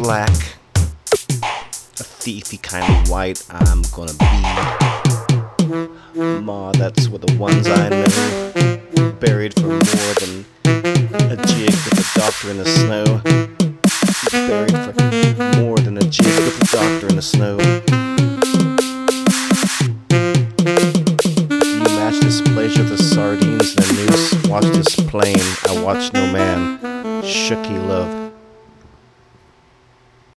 black, a thiefy kind of white I'm gonna be. Ma, that's what the ones I know, buried for more than a jig with the doctor in the snow. Buried for more than a jig with the doctor in the snow. Do you match this pleasure with the sardines and a noose? Watch this plain, I watch no man. Shooky love.